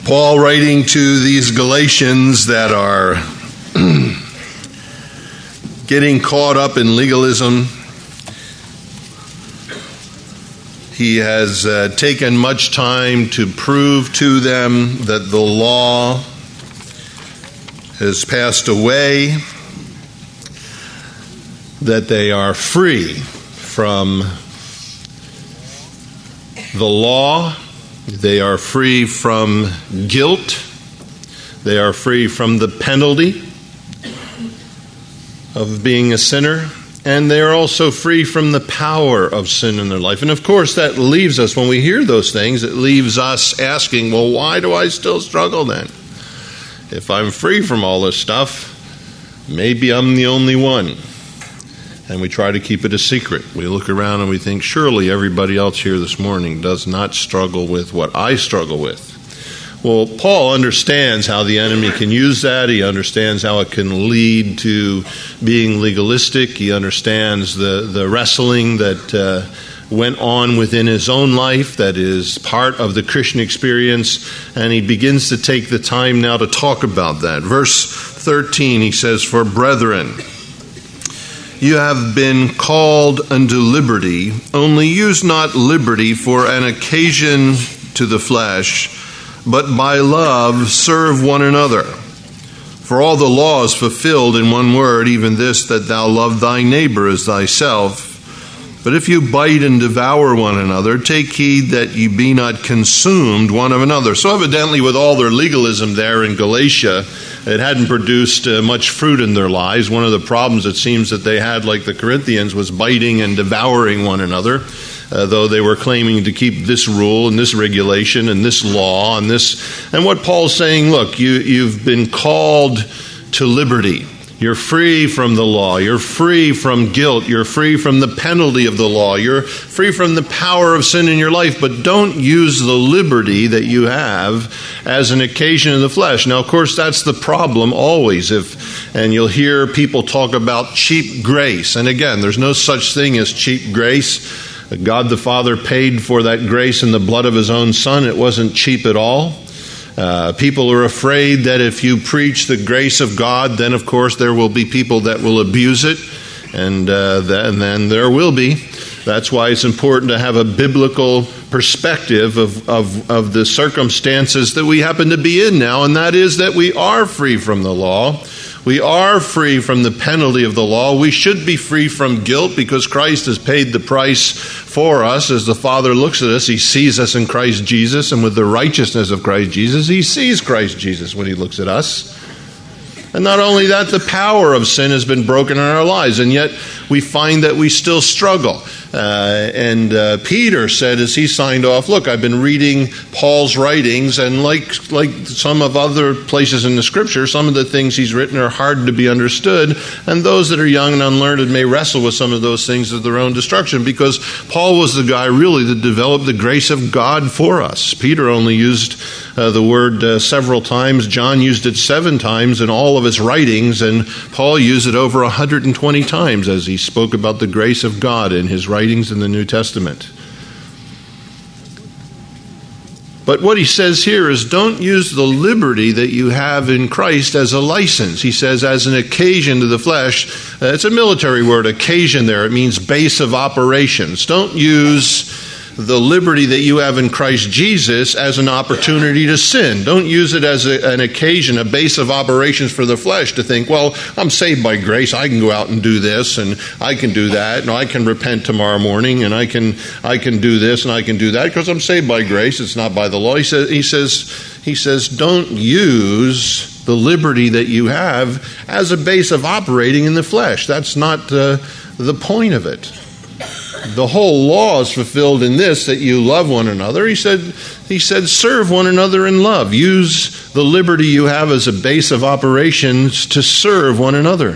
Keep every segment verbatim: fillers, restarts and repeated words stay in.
Paul, writing to these Galatians that are getting caught up in legalism, he has uh, taken much time to prove to them that the law has passed away, that they are free from the law. They are free from guilt. They are free from the penalty of being a sinner. And they are also free from the power of sin in their life. And of course, that leaves us, when we hear those things, it leaves us asking, well, why do I still struggle then? If I'm free from all this stuff, maybe I'm the only one. And we try to keep it a secret. We look around and we think, surely everybody else here this morning does not struggle with what I struggle with. Well, Paul understands how the enemy can use that. He understands how it can lead to being legalistic. He understands the, the wrestling that uh, went on within his own life that is part of the Christian experience. And he begins to take the time now to talk about that. Verse thirteen, he says, "For brethren, you have been called unto liberty, only use not liberty for an occasion to the flesh, but by love serve one another. For all the law is fulfilled in one word, even this, that thou love thy neighbor as thyself. But if you bite and devour one another, take heed that ye be not consumed one of another." So evidently, with all their legalism there in Galatia, it hadn't produced uh, much fruit in their lives. One of the problems it seems that they had, like the Corinthians, was biting and devouring one another, uh, though they were claiming to keep this rule and this regulation and this law and this. And what Paul's saying, look, you, you've been called to liberty. You're free from the law. You're free from guilt. You're free from the penalty of the law. You're free from the power of sin in your life. But don't use the liberty that you have as an occasion of the flesh. Now, of course, that's the problem always. If and you'll hear people talk about cheap grace. And again, there's no such thing as cheap grace. God the Father paid for that grace in the blood of his own Son. It wasn't cheap at all. Uh, people are afraid that if you preach the grace of God, then of course there will be people that will abuse it, and, uh, th- and then there will be. That's why it's important to have a biblical perspective of, of, of the circumstances that we happen to be in now, and that is that we are free from the law. We are free from the penalty of the law. We should be free from guilt because Christ has paid the price for us. As the Father looks at us, he sees us in Christ Jesus, and with the righteousness of Christ Jesus, he sees Christ Jesus when he looks at us. And not only that, the power of sin has been broken in our lives, and yet we find that we still struggle. Uh, and uh, Peter said as he signed off, look, I've been reading Paul's writings, and like like some of other places in the Scripture, some of the things he's written are hard to be understood, and those that are young and unlearned may wrestle with some of those things of their own destruction, because Paul was the guy really that developed the grace of God for us. Peter only used uh, the word uh, several times. John used it seven times in all of his writings, and Paul used it over one hundred twenty times as he spoke about the grace of God in his writings in the New Testament. But what he says here is, don't use the liberty that you have in Christ as a license. He says, as an occasion to the flesh. Uh, it's a military word, occasion there. It means base of operations. Don't use the liberty that you have in Christ Jesus as an opportunity to sin. Don't use it as a, an occasion, a base of operations for the flesh to think, well, I'm saved by grace. I can go out and do this, and I can do that, and I can repent tomorrow morning, and I can I can do this, and I can do that because I'm saved by grace. It's not by the law. He says, he says, he says, don't use the liberty that you have as a base of operating in the flesh. That's not uh, the point of it. The whole law is fulfilled in this, that you love one another. He said, he said, serve one another in love. Use the liberty you have as a base of operations to serve one another.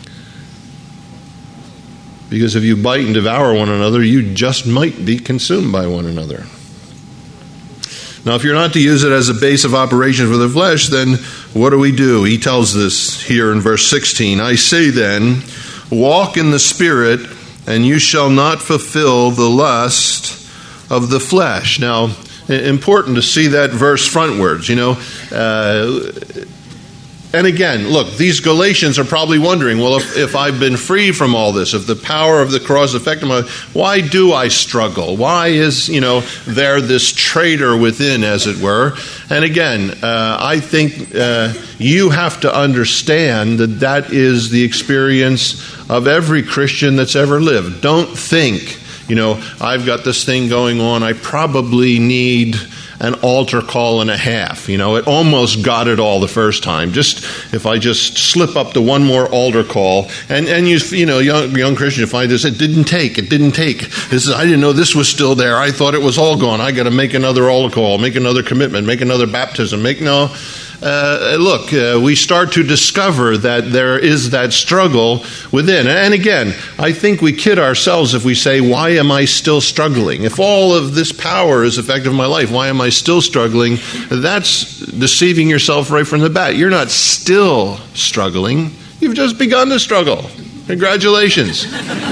Because if you bite and devour one another, you just might be consumed by one another. Now, if you're not to use it as a base of operation for the flesh, then what do we do? He tells this here in verse sixteen. I say then, walk in the Spirit, and you shall not fulfill the lust of the flesh. Now, important to see that verse frontwards, you know. Uh, and again, look, these Galatians are probably wondering, well, if, if I've been free from all this, if the power of the cross affected my life, why do I struggle? Why is, you know, there this traitor within, as it were? And again, uh, I think uh, you have to understand that that is the experience of every Christian that's ever lived. Don't think, you know, I've got this thing going on, I probably need an altar call and a half. You know, it almost got it all the first time. Just if I just slip up to one more altar call, and and you you know, young young Christian, you find this, it didn't take, it didn't take. This is, I didn't know this was still there. I thought it was all gone. I got to make another altar call, make another commitment, make another baptism. Make no. Uh, look, uh, we start to discover that there is that struggle within. And again, I think we kid ourselves if we say, why am I still struggling? If all of this power is effective in my life, why am I still struggling? That's deceiving yourself right from the bat. You're not still struggling. You've just begun to struggle. Congratulations.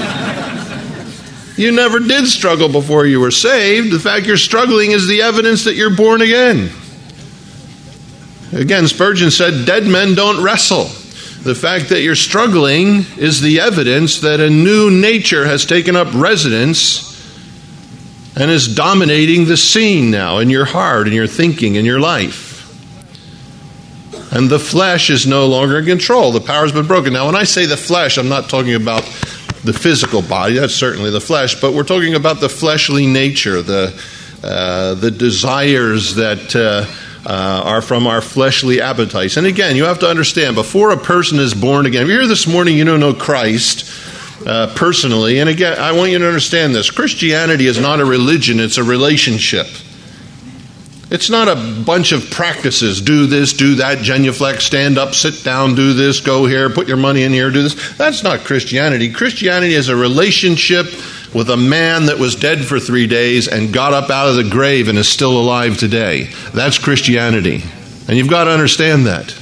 You never did struggle before you were saved. The fact you're struggling is the evidence that you're born again. Again, Spurgeon said, dead men don't wrestle. The fact that you're struggling is the evidence that a new nature has taken up residence and is dominating the scene now in your heart, in your thinking, in your life. And the flesh is no longer in control. The power's been broken. Now, when I say the flesh, I'm not talking about the physical body. That's certainly the flesh. But we're talking about the fleshly nature, the, uh, the desires that... Uh, Uh, are from our fleshly appetites. And again, you have to understand, before a person is born again, if you're here this morning, you don't know Christ uh, personally, and again, I want you to understand this. Christianity is not a religion, it's a relationship. It's not a bunch of practices. Do this, do that, genuflect, stand up, sit down, do this, go here, put your money in here, do this. That's not Christianity. Christianity is a relationship with a man that was dead for three days and got up out of the grave and is still alive today. That's Christianity. And you've got to understand that.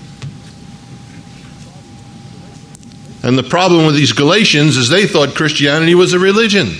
And the problem with these Galatians is they thought Christianity was a religion.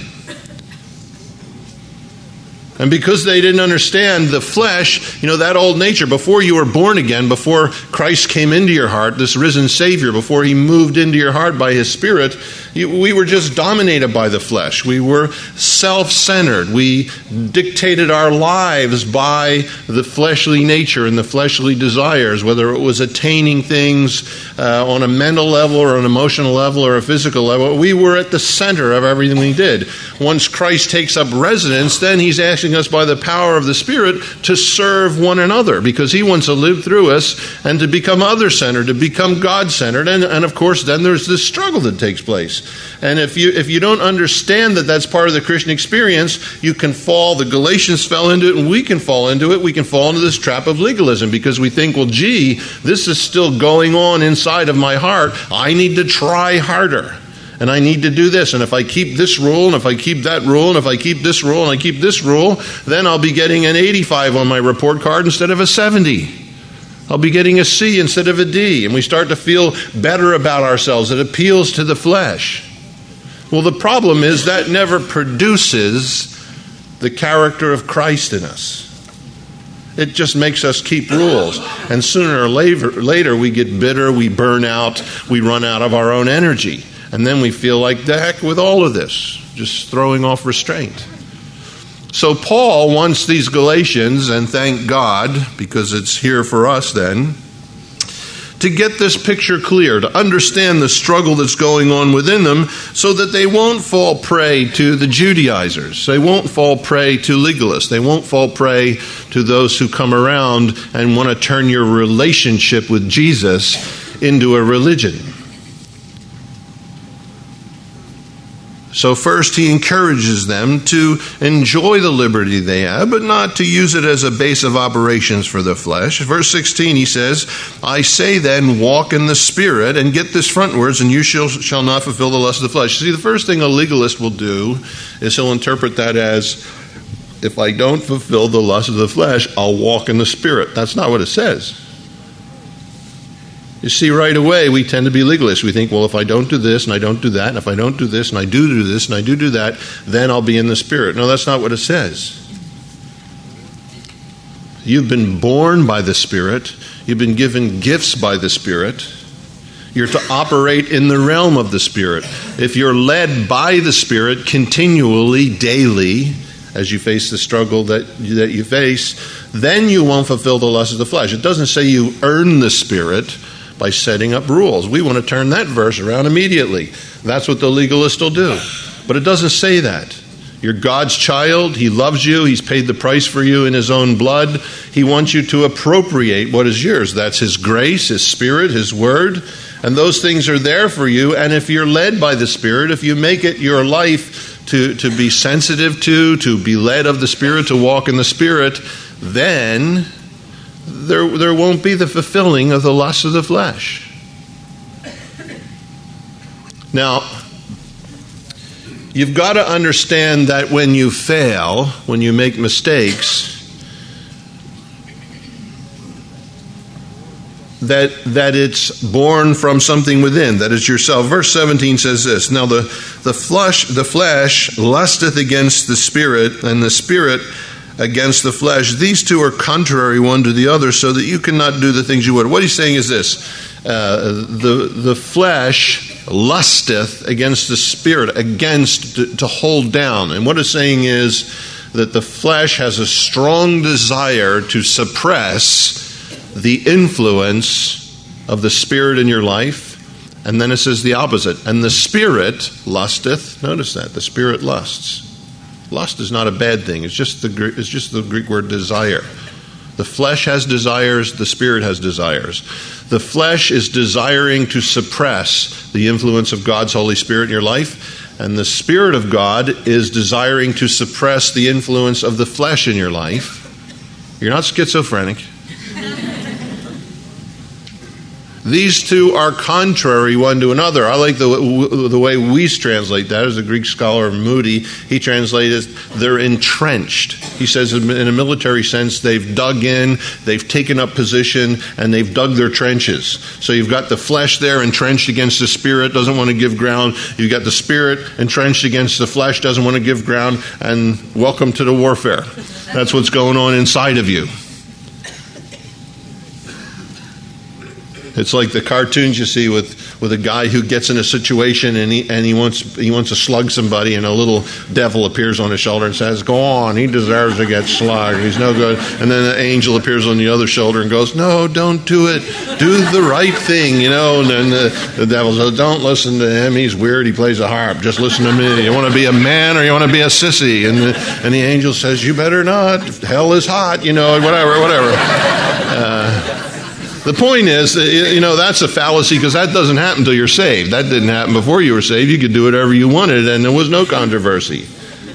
And because they didn't understand the flesh, you know, that old nature, before you were born again, before Christ came into your heart, this risen Savior, before he moved into your heart by his Spirit, you, we were just dominated by the flesh. We were self-centered. We dictated our lives by the fleshly nature and the fleshly desires, whether it was attaining things uh, on a mental level or an emotional level or a physical level. We were at the center of everything we did. Once Christ takes up residence, then he's asking us by the power of the Spirit to serve one another, because he wants to live through us and to become other-centered, to become God-centered. And, and of course, then there's this struggle that takes place. And if you if you don't understand that that's part of the Christian experience, you can fall, the Galatians fell into it, and we can fall into it. We can fall into this trap of legalism because we think, well, gee, this is still going on inside of my heart. I need to try harder. And I need to do this. And if I keep this rule, and if I keep that rule, and if I keep this rule, and I keep this rule, then I'll be getting an eighty-five on my report card instead of a seventy. I'll be getting a C instead of a D. And we start to feel better about ourselves. It appeals to the flesh. Well, the problem is that never produces the character of Christ in us. It just makes us keep rules. And sooner or later, later we get bitter, we burn out, we run out of our own energy. And then we feel like, the heck with all of this, just throwing off restraint. So Paul wants these Galatians, and thank God, because it's here for us then, to get this picture clear, to understand the struggle that's going on within them so that they won't fall prey to the Judaizers. They won't fall prey to legalists. They won't fall prey to those who come around and want to turn your relationship with Jesus into a religion. So first, he encourages them to enjoy the liberty they have, but not to use it as a base of operations for the flesh. Verse sixteen, he says, I say then, walk in the Spirit, and get this frontwards, and you shall, shall not fulfill the lust of the flesh. See, the first thing a legalist will do is he'll interpret that as, if I don't fulfill the lust of the flesh, I'll walk in the Spirit. That's not what it says. You see, right away, we tend to be legalists. We think, well, if I don't do this and I don't do that, and if I don't do this and I do do this and I do do that, then I'll be in the Spirit. No, that's not what it says. You've been born by the Spirit. You've been given gifts by the Spirit. You're to operate in the realm of the Spirit. If you're led by the Spirit continually, daily, as you face the struggle that, that you face, then you won't fulfill the lust of the flesh. It doesn't say you earn the Spirit by setting up rules. We want to turn that verse around immediately. That's what the legalist will do. But it doesn't say that. You're God's child. He loves you. He's paid the price for you in his own blood. He wants you to appropriate what is yours. That's his grace, his Spirit, his word. And those things are there for you. And if you're led by the Spirit, if you make it your life to, to be sensitive to, to be led of the Spirit, to walk in the Spirit, then there, there won't be the fulfilling of the lust of the flesh. Now, you've got to understand that when you fail, when you make mistakes, that that it's born from something within, that is yourself. Verse seventeen says this, now the, the flesh the flesh lusteth against the Spirit, and the Spirit against the flesh. These two are contrary one to the other, so that you cannot do the things you would. What he's saying is this, uh, the, the flesh lusteth against the Spirit, against, to, to hold down. And what it's saying is that the flesh has a strong desire to suppress the influence of the Spirit in your life. And then it says the opposite. And the Spirit lusteth. Notice that. The Spirit lusts. Lust is not a bad thing. It's just the, it's just the Greek word desire. The flesh has desires. The Spirit has desires. The flesh is desiring to suppress the influence of God's Holy Spirit in your life. And the Spirit of God is desiring to suppress the influence of the flesh in your life. You're not schizophrenic. These two are contrary one to another. I like the the way Weiss translate that. As a Greek scholar, Moody, he translated, they're entrenched. He says in a military sense, they've dug in, they've taken up position, and they've dug their trenches. So you've got the flesh there entrenched against the Spirit, doesn't want to give ground. You've got the Spirit entrenched against the flesh, doesn't want to give ground. And welcome to the warfare. That's what's going on inside of you. It's like the cartoons you see with, with a guy who gets in a situation and he and he wants he wants to slug somebody, and a little devil appears on his shoulder and says, "Go on, he deserves to get slugged. He's no good." And then an angel appears on the other shoulder and goes, "No, don't do it. Do the right thing," you know. And then the, the devil says, "Don't listen to him. He's weird. He plays a harp. Just listen to me. You want to be a man or you want to be a sissy?" And the, and the angel says, "You better not. Hell is hot," you know, whatever, whatever. Uh, The point is, you know, that's a fallacy, because that doesn't happen until you're saved. That didn't happen before you were saved. You could do whatever you wanted, and there was no controversy.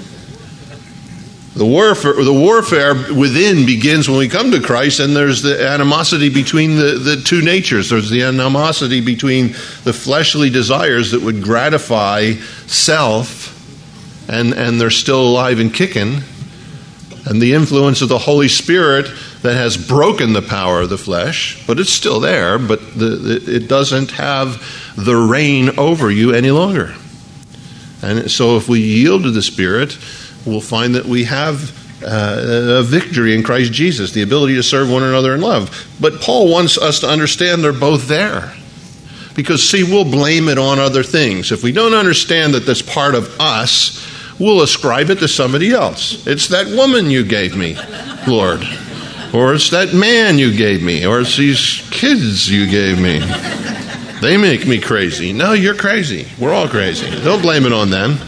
The warfare, the warfare within begins when we come to Christ, and there's the animosity between the, the two natures. There's the animosity between the fleshly desires that would gratify self, and, and they're still alive and kicking, and the influence of the Holy Spirit that has broken the power of the flesh, but it's still there, but the, the, it doesn't have the reign over you any longer. And so if we yield to the Spirit, we'll find that we have uh, a victory in Christ Jesus, the ability to serve one another in love. But Paul wants us to understand they're both there. Because, see, we'll blame it on other things. If we don't understand that that's part of us, we'll ascribe it to somebody else. It's that woman you gave me, Lord. Or it's that man you gave me. Or it's these kids you gave me. They make me crazy. No, you're crazy. We're all crazy. Don't blame it on them.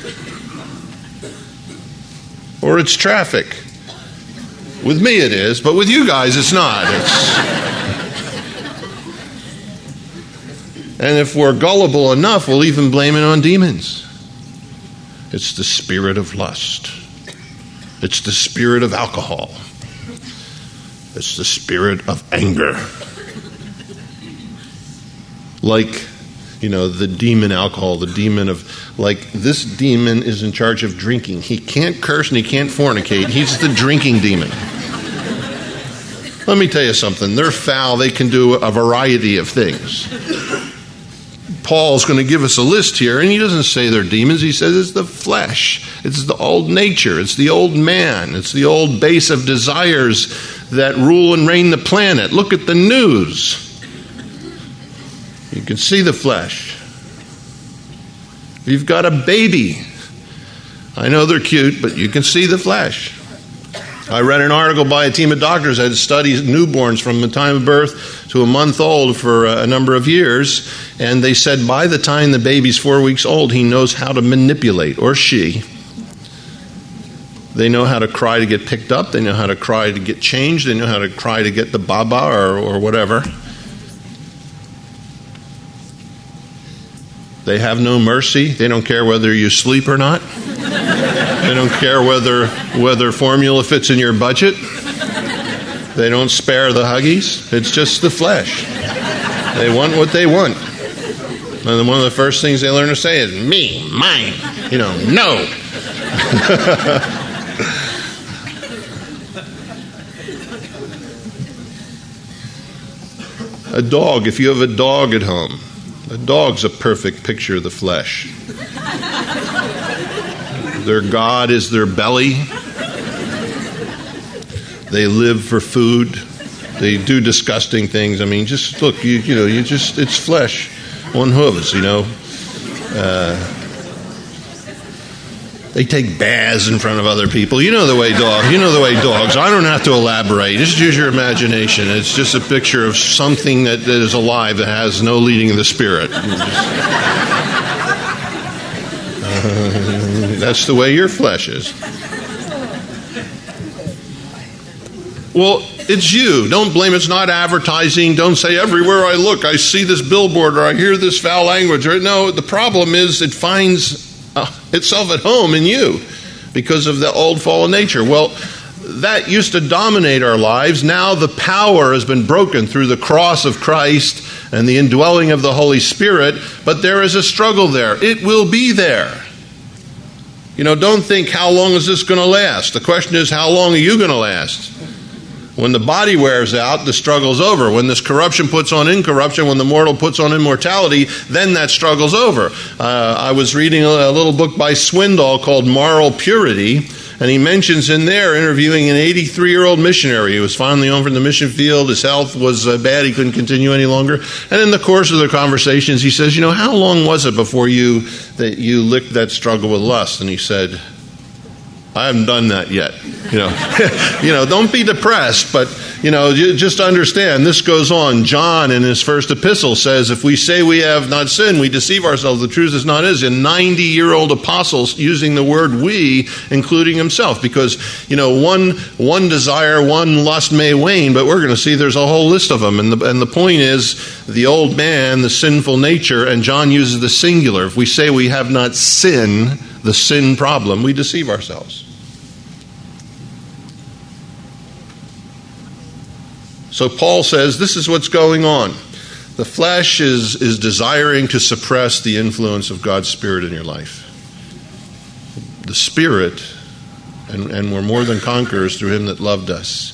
Or it's traffic. With me it is, but with you guys it's not. It's... And if we're gullible enough, we'll even blame it on demons. It's the spirit of lust. It's the spirit of alcohol. It's the spirit of anger. Like, you know, the demon alcohol, the demon of, like, this demon is in charge of drinking. He can't curse and he can't fornicate. He's the drinking demon. Let me tell you something. They're foul. They can do a variety of things. Paul's going to give us a list here, and he doesn't say they're demons. He says it's the flesh. It's the old nature. It's the old man. It's the old base of desires that rule and reign the planet. Look at the news. You can see the flesh. You've got a baby. I know they're cute, but you can see the flesh. I read an article by a team of doctors that had studied newborns from the time of birth to a month old for a number of years, and they said by the time the baby's four weeks old, he knows how to manipulate, or she. They know how to cry to get picked up. They know how to cry to get changed. They know how to cry to get the baba or, or whatever. They have no mercy. They don't care whether you sleep or not. They don't care whether whether formula fits in your budget. They don't spare the Huggies. It's just the flesh. They want what they want. And one of the first things they learn to say is, me, mine, you know, no. A dog, if you have a dog at home, a dog's a perfect picture of the flesh. Their God is their belly. They live for food. They do disgusting things. I mean, just look, you, you know, you just, it's flesh on hooves, you know. Uh, they take baths in front of other people. You know the way dogs, you know the way dogs. I don't have to elaborate. Just use your imagination. It's just a picture of something that, that is alive that has no leading of the spirit. Uh, that's the way your flesh is. Well, it's you. Don't blame it's not advertising. Don't say everywhere I look I see this billboard or I hear this foul language. Or, no, the problem is it finds uh, itself at home in you because of the old fallen nature. Well, that used to dominate our lives. Now the power has been broken through the cross of Christ and the indwelling of the Holy Spirit, but there is a struggle there. It will be there. You know, don't think, how long is this going to last? The question is, how long are you going to last? When the body wears out, the struggle's over. When this corruption puts on incorruption, when the mortal puts on immortality, then that struggle's over. Uh, I was reading a, a little book by Swindoll called Moral Purity, and he mentions in there interviewing an eighty-three-year-old missionary who was finally home from the mission field. His health was uh, bad. He couldn't continue any longer. And in the course of their conversations, he says, you know, how long was it before you that you licked that struggle with lust? And he said, I haven't done that yet. You know, you know, don't be depressed, but, you know, just understand this goes on. John in his first epistle says, if we say we have not sinned, we deceive ourselves. The truth is not his. A ninety-year-old apostle using the word we, including himself, because, you know, one one desire, one lust may wane, but we're going to see there's a whole list of them. And the, and the point is the old man, the sinful nature, and John uses the singular. If we say we have not sinned, the sin problem, we deceive ourselves. So Paul says this is what's going on. The flesh is, is desiring to suppress the influence of God's Spirit in your life. The Spirit, and, and we're more than conquerors through him that loved us.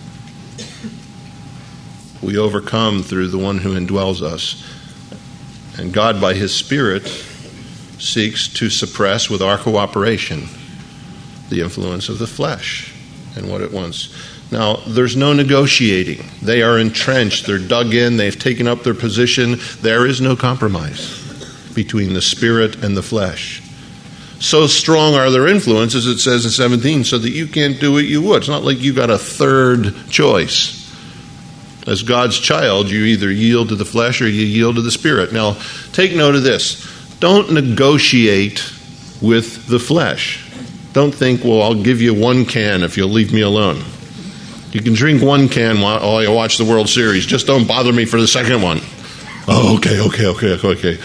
We overcome through the one who indwells us. And God, by his Spirit, seeks to suppress with our cooperation the influence of the flesh and what it wants. Now, there's no negotiating. They are entrenched. They're dug in. They've taken up their position. There is no compromise between the spirit and the flesh. So strong are their influences, it says in seventeen, so that you can't do what you would. It's not like you got a third choice. As God's child, you either yield to the flesh or you yield to the spirit. Now, take note of this. Don't negotiate with the flesh. Don't think, well, I'll give you one can if you'll leave me alone. You can drink one can while you watch the World Series. Just don't bother me for the second one. Oh, okay, okay, okay, okay.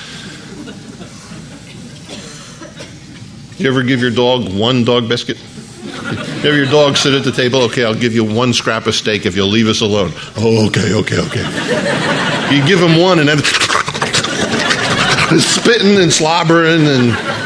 You ever give your dog one dog biscuit? You ever your dog sit at the table? Okay, I'll give you one scrap of steak if you'll leave us alone. Oh, okay, okay, okay. You give him one and then spitting and slobbering, and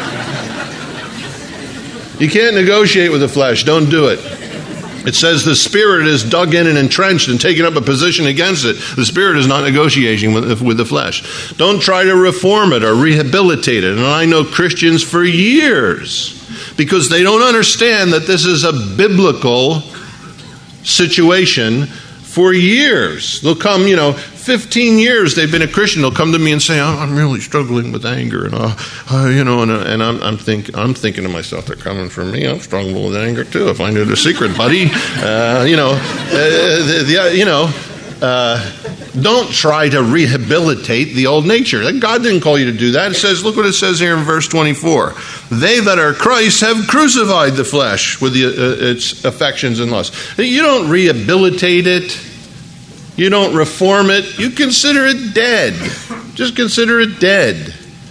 you can't negotiate with the flesh. Don't do it. It says the spirit is dug in and entrenched and taken up a position against it. The spirit is not negotiating with, with the flesh. Don't try to reform it or rehabilitate it. And I know Christians for years, because they don't understand that this is a biblical situation for years. They'll come, you know, fifteen years they've been a Christian. They'll come to me and say, "I'm really struggling with anger," and uh, uh, you know, and, uh, and I'm, I'm think I'm thinking to myself, "They're coming from me. I'm struggling with anger too. If I knew the secret, buddy, uh, you know, uh, the, the, you know." Uh, don't try to rehabilitate the old nature. God didn't call you to do that. It says, look what it says here in verse twenty-four. They that are Christ have crucified the flesh with the, uh, its affections and lusts. You don't rehabilitate it. You don't reform it. You consider it dead. Just consider it dead.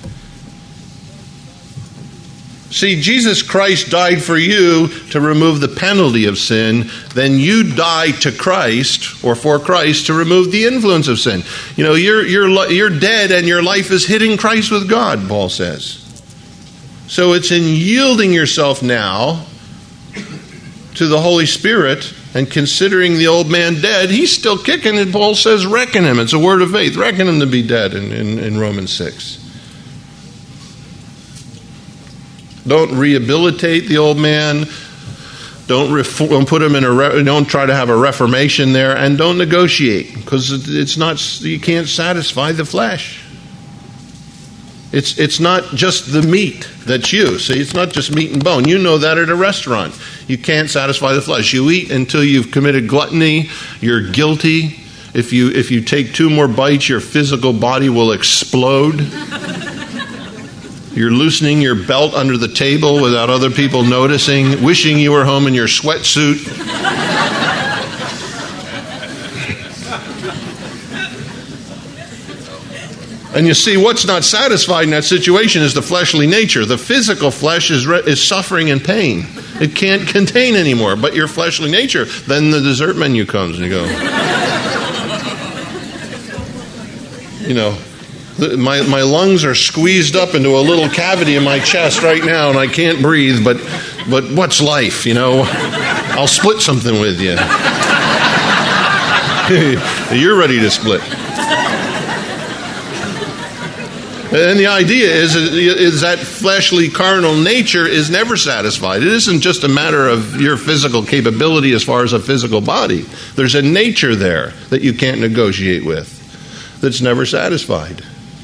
See, Jesus Christ died for you to remove the penalty of sin. Then you die to Christ or for Christ to remove the influence of sin. You know, you're you're you're dead and your life is hidden Christ with God, Paul says. So it's in yielding yourself now to the Holy Spirit and considering the old man dead. He's still kicking, and Paul says, reckon him. It's a word of faith. Reckon him to be dead in, in, in Romans six. Don't rehabilitate the old man. Don't, reform, don't put him in a. Re, don't try to have a reformation there, and don't negotiate because it's not. You can't satisfy the flesh. It's it's not just the meat that's you. See, it's not just meat and bone. You know that at a restaurant. You can't satisfy the flesh. You eat until you've committed gluttony. You're guilty. If you if you take two more bites, your physical body will explode. You're loosening your belt under the table without other people noticing, wishing you were home in your sweatsuit. And you see, what's not satisfied in that situation is the fleshly nature. The physical flesh is re- is suffering and pain. It can't contain anymore. But your fleshly nature, then the dessert menu comes and you go, you know, My my lungs are squeezed up into a little cavity in my chest right now, and I can't breathe. But but what's life? You know, I'll split something with you. You're ready to split. And the idea is is that fleshly, carnal nature is never satisfied. It isn't just a matter of your physical capability as far as a physical body. There's a nature there that you can't negotiate with, that's never satisfied.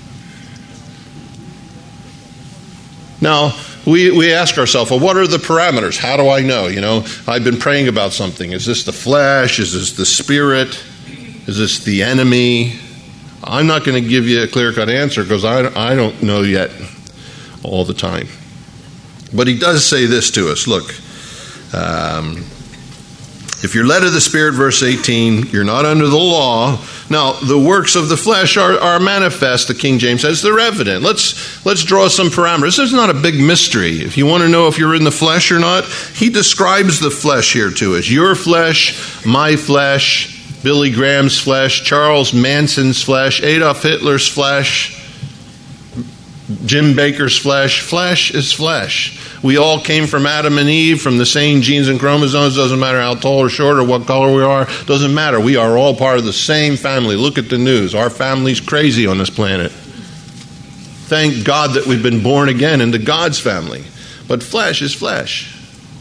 Now, we, we ask ourselves, well, what are the parameters? How do I know? You know, I've been praying about something. Is this the flesh? Is this the spirit? Is this the enemy? I'm not going to give you a clear-cut answer because I, I don't know yet all the time. But he does say this to us. Look, um, if you're led of the Spirit, verse eighteen, you're not under the law. Now, the works of the flesh are, are manifest, the King James says. They're evident. Let's let's draw some parameters. This is not a big mystery. If you want to know if you're in the flesh or not, he describes the flesh here to us. Your flesh, my flesh, Billy Graham's flesh, Charles Manson's flesh, Adolf Hitler's flesh, Jim Baker's flesh. Flesh is flesh. We all came from Adam and Eve, from the same genes and chromosomes. Doesn't matter how tall or short or what color we are. Doesn't matter. We are all part of the same family. Look at the news. Our family's crazy on this planet. Thank God that we've been born again into God's family. But flesh is flesh.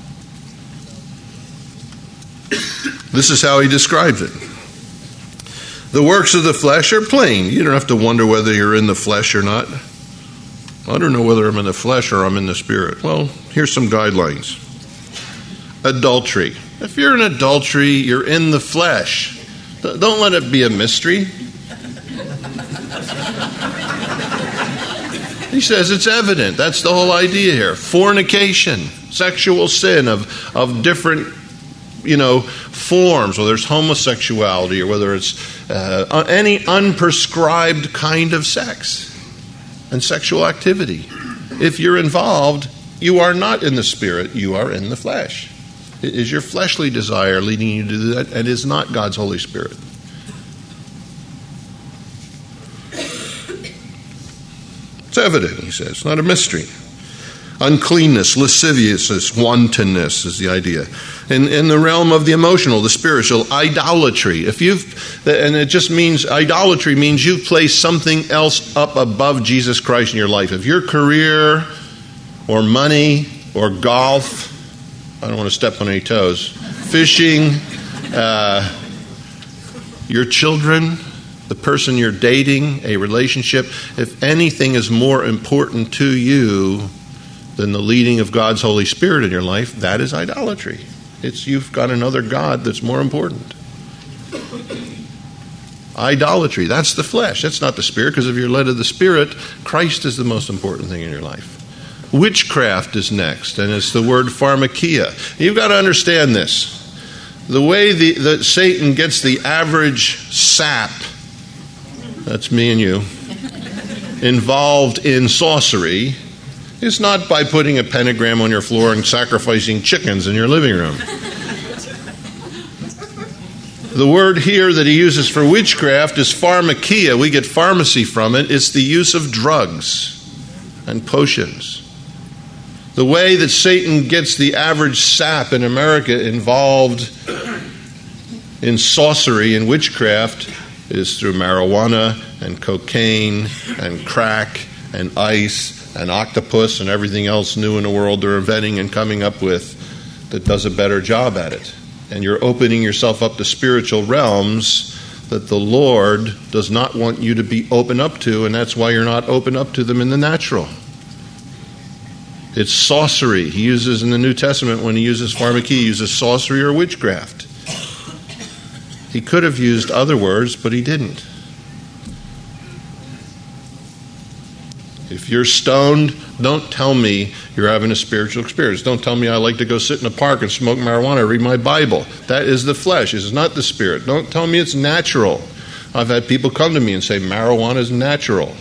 This is how he describes it. The works of the flesh are plain. You don't have to wonder whether you're in the flesh or not. I don't know whether I'm in the flesh or I'm in the spirit. Well, here's some guidelines. Adultery. If you're in adultery, you're in the flesh. Don't let it be a mystery. He says it's evident. That's the whole idea here. Fornication, sexual sin of, of different, you know, forms, whether it's homosexuality or whether it's uh, any unprescribed kind of sex and sexual activity. If you're involved, you are not in the spirit, you are in the flesh. It is your fleshly desire leading you to do that, and is not God's Holy Spirit. It's evident, he says. It's not a mystery. Uncleanness, lasciviousness, wantonness is the idea. In, in the realm of the emotional, the spiritual, idolatry. If you've, and it just means, idolatry means you've placed something else up above Jesus Christ in your life. If your career or money or golf, I don't want to step on any toes, fishing, Uh, your children, the person you're dating, a relationship, if anything is more important to you than the leading of God's Holy Spirit in your life, that is idolatry. It's you've got another God that's more important. Idolatry, that's the flesh. That's not the Spirit, because if you're led of the Spirit, Christ is the most important thing in your life. Witchcraft is next, and it's the word pharmakia. You've got to understand this. The way the, that Satan gets the average sap, that's me and you, involved in sorcery, is not by putting a pentagram on your floor and sacrificing chickens in your living room. The word here that he uses for witchcraft is pharmakia. We get pharmacy from it. It's the use of drugs and potions. The way that Satan gets the average sap in America involved in sorcery and witchcraft is through marijuana and cocaine and crack and ice and octopus and everything else new in the world they're inventing and coming up with that does a better job at it. And you're opening yourself up to spiritual realms that the Lord does not want you to be open up to, and that's why you're not open up to them in the natural. It's sorcery. He uses in the New Testament, when he uses pharmakia, he uses sorcery or witchcraft. He could have used other words, but he didn't. If you're stoned, don't tell me you're having a spiritual experience. Don't tell me I like to go sit in a park and smoke marijuana, read my Bible. That is the flesh. It's not the Spirit. Don't tell me it's natural. I've had people come to me and say marijuana is natural.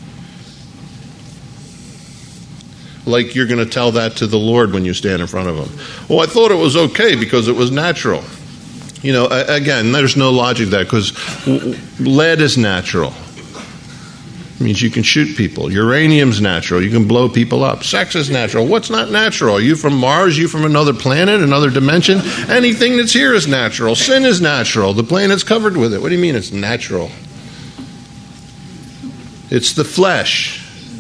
Like you're going to tell that to the Lord when you stand in front of him. Well, I thought it was okay because it was natural. You know, again, there's no logic to that, because lead is natural. It means you can shoot people. Uranium's natural. You can blow people up. Sex is natural. What's not natural? Are you from Mars? Are you from another planet, another dimension? Anything that's here is natural. Sin is natural. The planet's covered with it. What do you mean it's natural? It's the flesh.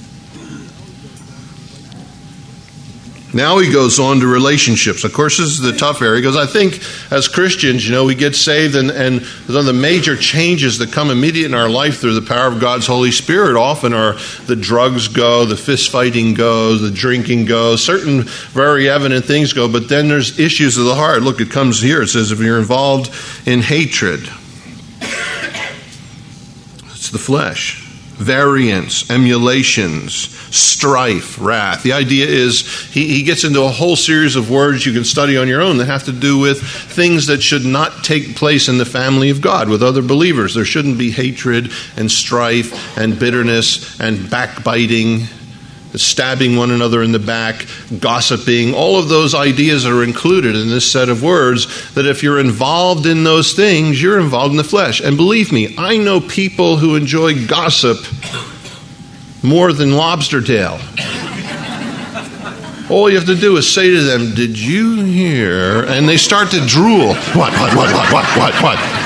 Now he goes on to relationships. Of course, this is the tough area, because I think as Christians, you know, we get saved, and, and one of the major changes that come immediate in our life through the power of God's Holy Spirit often are the drugs go, the fist fighting goes, the drinking goes, certain very evident things go, but then there's issues of the heart. Look, it comes here. It says if you're involved in hatred, it's the flesh. Variance, emulations, strife, wrath. The idea is he, he gets into a whole series of words you can study on your own that have to do with things that should not take place in the family of God with other believers. There shouldn't be hatred and strife and bitterness and backbiting, stabbing one another in the back, gossiping. All of those ideas are included in this set of words, that if you're involved in those things, you're involved in the flesh. And believe me, I know people who enjoy gossip more than lobster tail. All you have to do is say to them, "Did you hear?" And they start to drool. What, what, what, what, what, what, what?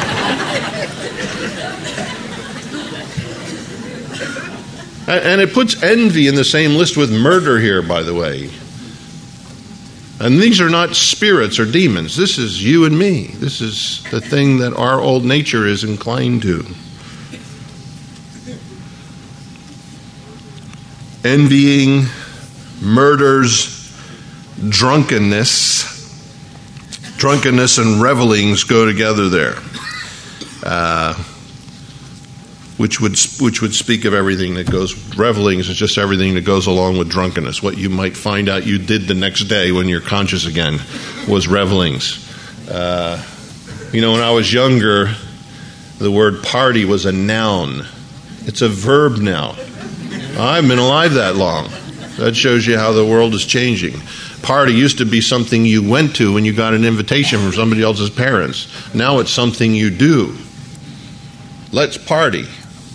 And it puts envy in the same list with murder here, by the way. And these are not spirits or demons. This is you and me. This is the thing that our old nature is inclined to. Envying, murders, drunkenness. Drunkenness and revelings go together there. Uh... Which would which would speak of everything that goes, revelings is just everything that goes along with drunkenness. What you might find out you did the next day when you're conscious again was revelings. Uh, you know, when I was younger, the word party was a noun. It's a verb now. I've been alive that long. That shows you how the world is changing. Party used to be something you went to when you got an invitation from somebody else's parents. Now it's something you do. Let's party.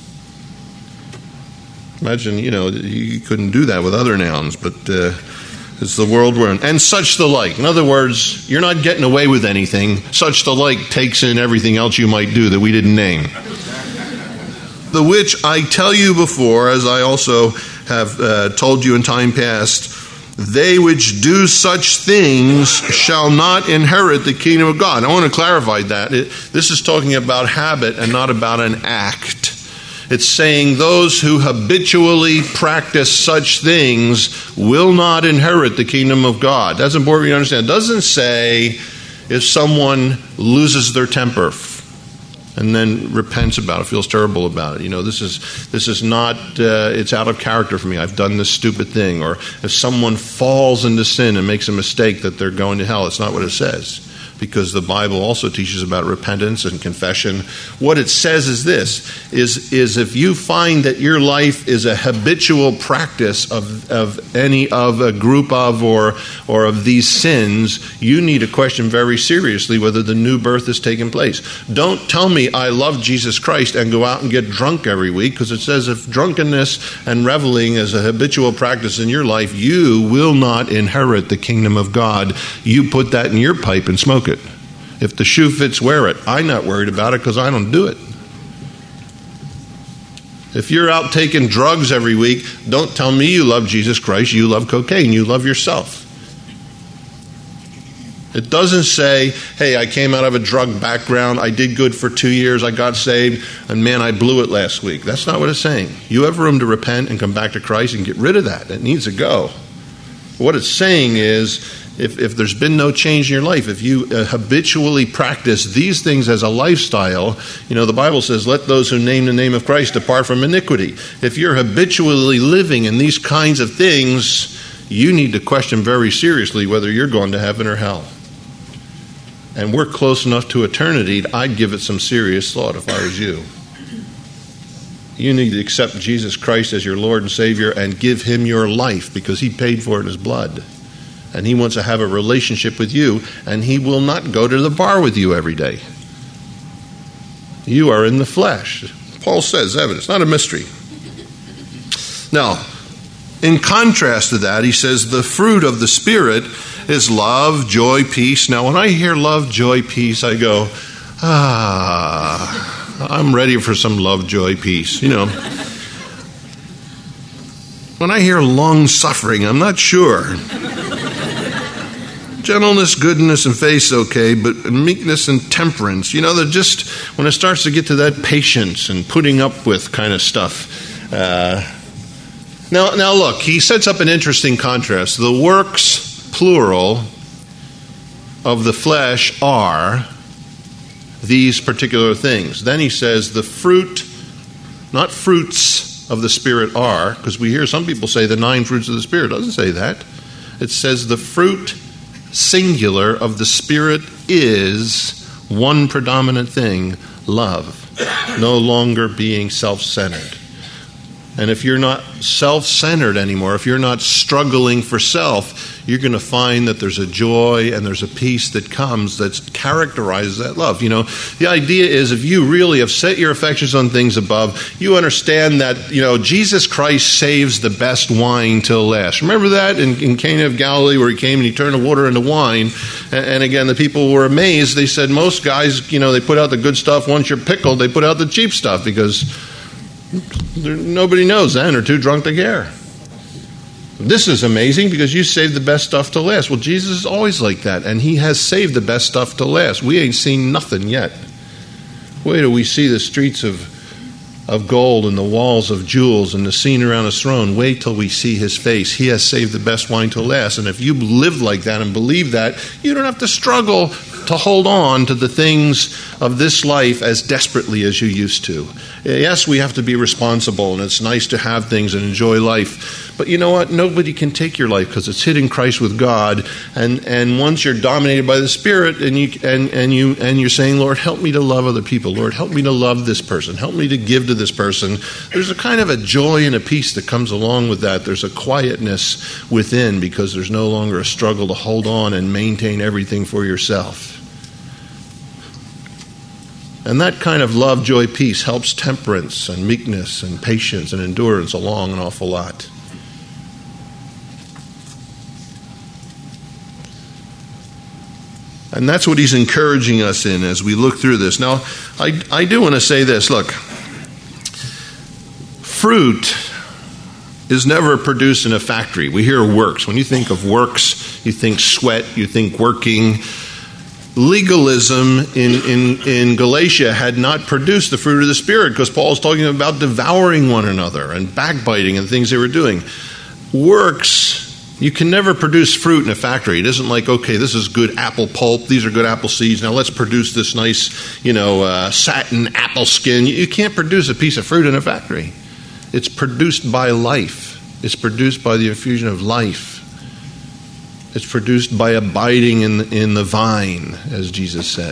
Imagine, you know, you couldn't do that with other nouns, but uh, it's the world we're in. And such the like. In other words, you're not getting away with anything. Such the like takes in everything else you might do that we didn't name. The which I tell you before, as I also have uh, told you in time past, they which do such things shall not inherit the kingdom of God. I want to clarify that. It, this is talking about habit and not about an act. It's saying those who habitually practice such things will not inherit the kingdom of God. That's important you understand. It doesn't say if someone loses their temper and then repents about it, feels terrible about it. You know, this is this is not, uh, it's out of character for me. I've done this stupid thing. Or if someone falls into sin and makes a mistake that they're going to hell, it's not what it says. Because the Bible also teaches about repentance and confession. What it says is this, is, is if you find that your life is a habitual practice of, of any of a group of or, or of these sins, you need to question very seriously whether the new birth has taken place. Don't tell me I love Jesus Christ and go out and get drunk every week, because it says if drunkenness and reveling is a habitual practice in your life, you will not inherit the kingdom of God. You put that in your pipe and smoke it. If the shoe fits, wear it. I'm not worried about it because I don't do it. If you're out taking drugs every week, don't tell me you love Jesus Christ. You love cocaine. You love yourself. It doesn't say, hey, I came out of a drug background. I did good for two years. I got saved. And man, I blew it last week. That's not what it's saying. You have room to repent and come back to Christ and get rid of that. It needs to go. What it's saying is, If, if there's been no change in your life, if you uh, habitually practice these things as a lifestyle, you know, the Bible says, let those who name the name of Christ depart from iniquity. If you're habitually living in these kinds of things, you need to question very seriously whether you're going to heaven or hell. And we're close enough to eternity, I'd give it some serious thought if I was you. You need to accept Jesus Christ as your Lord and Savior and give him your life because he paid for it in his blood. And he wants to have a relationship with you, and he will not go to the bar with you every day. You are in the flesh. Paul says, Evan, it's not a mystery. Now, in contrast to that, he says the fruit of the Spirit is love, joy, peace. Now, when I hear love, joy, peace, I go, ah, I'm ready for some love, joy, peace. You know. When I hear long suffering, I'm not sure. Gentleness, goodness, and faith, okay, but meekness and temperance, you know, they're just, when it starts to get to that patience and putting up with kind of stuff. Uh, now, now look, he sets up an interesting contrast. The works, plural, of the flesh are these particular things. Then he says the fruit, not fruits of the Spirit are, because we hear some people say the nine fruits of the Spirit. It doesn't say that. It says the fruit singular of the Spirit is one predominant thing, love, no longer being self-centered. And if you're not self-centered anymore, if you're not struggling for self, you're going to find that there's a joy and there's a peace that comes that characterizes that love. You know, the idea is if you really have set your affections on things above, you understand that, you know, Jesus Christ saves the best wine till last. Remember that in, in Cana of Galilee where he came and he turned the water into wine? And, and again, the people were amazed. They said most guys, you know, they put out the good stuff. Once you're pickled, they put out the cheap stuff because nobody knows then, or too drunk to care. This is amazing because you saved the best stuff to last. Well, Jesus is always like that, and he has saved the best stuff to last. We ain't seen nothing yet. Wait till we see the streets of of gold and the walls of jewels and the scene around his throne. Wait till we see his face. He has saved the best wine to last. And if you live like that and believe that, you don't have to struggle to hold on to the things of this life as desperately as you used to. Yes, we have to be responsible, and it's nice to have things and enjoy life. But you know what? Nobody can take your life because it's hid in Christ with God. And, and once you're dominated by the Spirit, and you and, and you and you're saying, Lord, help me to love other people. Lord, help me to love this person. Help me to give to this person. There's a kind of a joy and a peace that comes along with that. There's a quietness within because there's no longer a struggle to hold on and maintain everything for yourself. And that kind of love, joy, peace helps temperance and meekness and patience and endurance along an awful lot. And that's what he's encouraging us in as we look through this. Now, I, I do want to say this. Look, fruit is never produced in a factory. We hear works. When you think of works, you think sweat, you think working. Legalism in, in, in Galatia had not produced the fruit of the Spirit, because Paul is talking about devouring one another and backbiting and things they were doing. Works, you can never produce fruit in a factory. It isn't like, okay, this is good apple pulp, these are good apple seeds, now let's produce this nice, you know, uh, satin apple skin. You can't produce a piece of fruit in a factory. It's produced by life. It's produced by the infusion of life. It's produced by abiding in, in the vine, as Jesus said.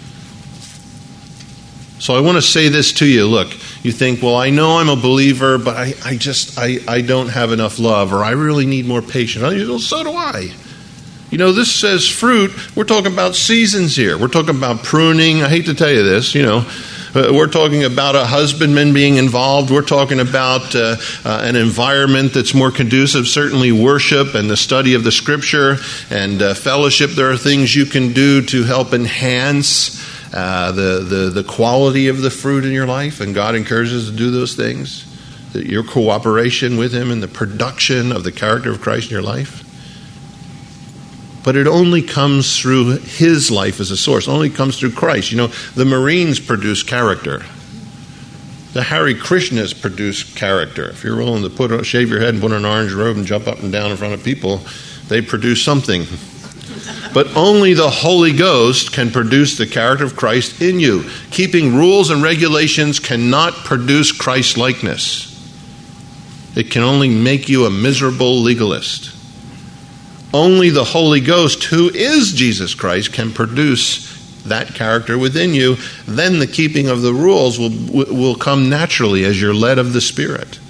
So I want to say this to you. Look, you think, well, I know I'm a believer, but I, I just, I, I don't have enough love, or I really need more patience. Well, so do I. You know, this says fruit. We're talking about seasons here. We're talking about pruning. I hate to tell you this, you know. Uh, we're talking about a husbandman being involved. We're talking about uh, uh, an environment that's more conducive. Certainly worship and the study of the Scripture and uh, fellowship. There are things you can do to help enhance uh, the, the, the quality of the fruit in your life. And God encourages us to do those things. That your cooperation with Him in the production of the character of Christ in your life. But it only comes through His life as a source. It only comes through Christ. You know, the Marines produce character. The Hare Krishnas produce character. If you're willing to put shave your head and put on an orange robe and jump up and down in front of people, they produce something. But only the Holy Ghost can produce the character of Christ in you. Keeping rules and regulations cannot produce Christ-likeness. It can only make you a miserable legalist. Only the Holy Ghost, who is Jesus Christ, can produce that character within you. Then the keeping of the rules will will come naturally as you're led of the Spirit.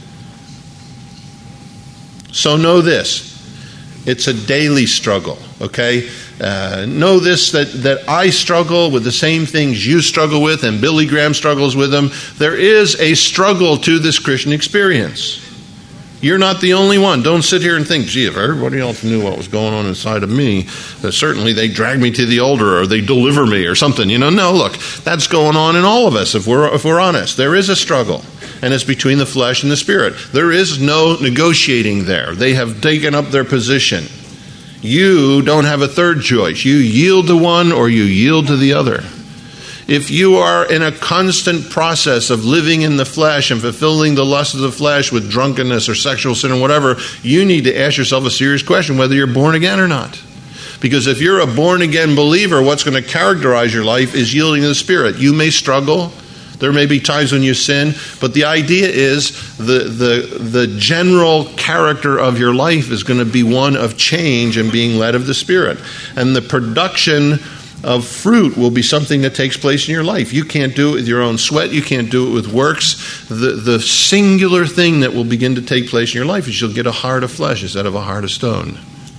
So know this. It's a daily struggle, okay? Uh, know this, that, that I struggle with the same things you struggle with, and Billy Graham struggles with them. There is a struggle to this Christian experience. You're not the only one. Don't sit here and think, gee, if everybody else knew what was going on inside of me, that certainly they drag me to the altar or they deliver me or something. You know, no, look, that's going on in all of us if we're if we're honest. There is a struggle, and it's between the flesh and the Spirit. There is no negotiating there. They have taken up their position. You don't have a third choice. You yield to one or you yield to the other. If you are in a constant process of living in the flesh and fulfilling the lust of the flesh with drunkenness or sexual sin or whatever, you need to ask yourself a serious question whether you're born again or not. Because if you're a born again believer, what's going to characterize your life is yielding to the Spirit. You may struggle. There may be times when you sin, but the idea is the, the, the general character of your life is going to be one of change and being led of the Spirit. And the production of fruit will be something that takes place in your life. You can't do it with your own sweat. You can't do it with works. The, the singular thing that will begin to take place in your life is you'll get a heart of flesh instead of a heart of stone.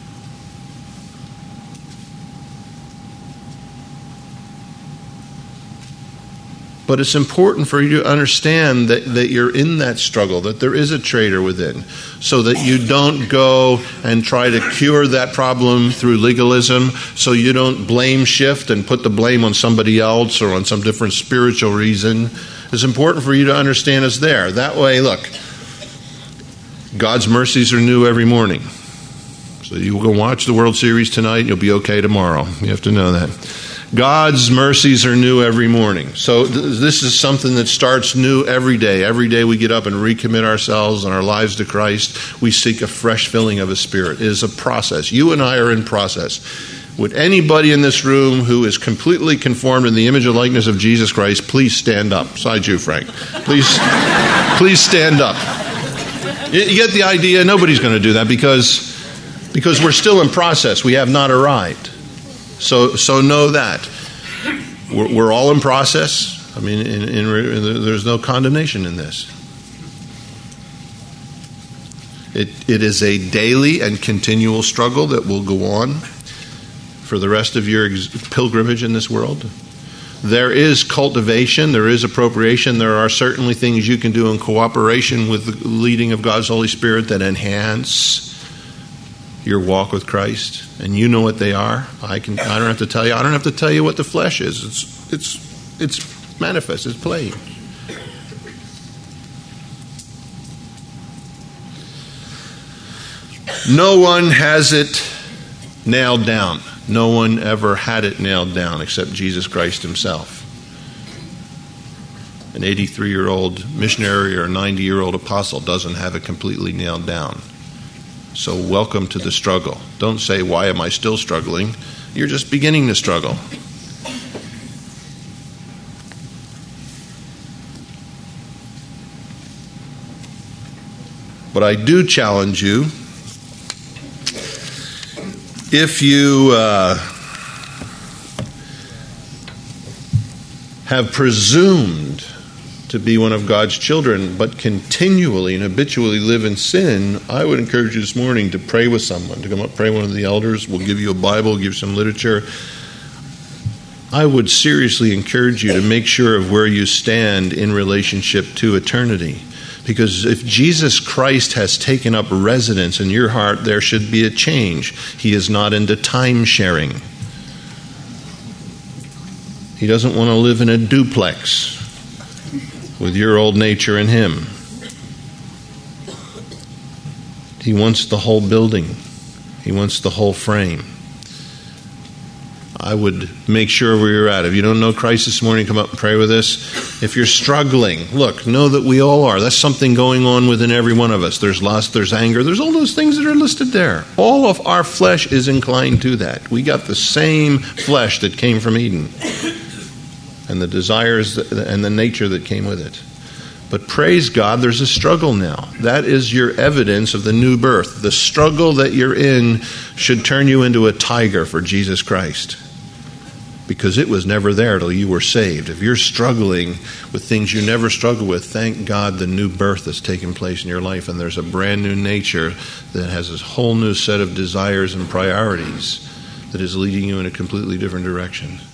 But it's important for you to understand that, that you're in that struggle, that there is a traitor within, so that you don't go and try to cure that problem through legalism, so you don't blame shift and put the blame on somebody else or on some different spiritual reason. It's important for you to understand it's there. That way, look, God's mercies are new every morning. So you can watch the World Series tonight and you'll be okay tomorrow. You have to know that. God's mercies are new every morning. So th- this is something that starts new every day. Every day we get up and recommit ourselves and our lives to Christ. We seek a fresh filling of His Spirit. It is a process. You and I are in process. Would anybody in this room who is completely conformed in the image and likeness of Jesus Christ, please stand up. Besides you, Frank. Please, please stand up. You, you get the idea? Nobody's going to do that because, because we're still in process. We have not arrived. So, so know that we're, we're all in process. I mean, in, in, in, there's no condemnation in this. It, it is a daily and continual struggle that will go on for the rest of your ex- pilgrimage in this world. There is cultivation, there is appropriation. There are certainly things you can do in cooperation with the leading of God's Holy Spirit that enhance your walk with Christ, and you know what they are. I can. I don't have to tell you. I don't have to tell you what the flesh is. It's it's it's manifest. It's plain. No one has it nailed down. No one ever had it nailed down except Jesus Christ himself. An eighty-three-year-old missionary or a ninety-year-old apostle doesn't have it completely nailed down. So welcome to the struggle. Don't say, why am I still struggling? You're just beginning to struggle. But I do challenge you, if you uh, have presumed to be one of God's children, but continually and habitually live in sin, I would encourage you this morning to pray with someone, to come up, pray with one of the elders. We'll give you a Bible, give you some literature. I would seriously encourage you to make sure of where you stand in relationship to eternity. Because if Jesus Christ has taken up residence in your heart, there should be a change. He is not into time sharing. He doesn't want to live in a duplex with your old nature and him. He wants the whole building. He wants the whole frame. I would make sure where you're at. If you don't know Christ this morning, come up and pray with us. If you're struggling, look, know that we all are. That's something going on within every one of us. There's lust, there's anger, there's all those things that are listed there. All of our flesh is inclined to that. We got the same flesh that came from Eden, and the desires and the nature that came with it. But praise God, there's a struggle now. That is your evidence of the new birth. The struggle that you're in should turn you into a tiger for Jesus Christ, because it was never there till you were saved. If you're struggling with things you never struggled with, thank God the new birth has taken place in your life, and there's a brand new nature that has this whole new set of desires and priorities that is leading you in a completely different direction.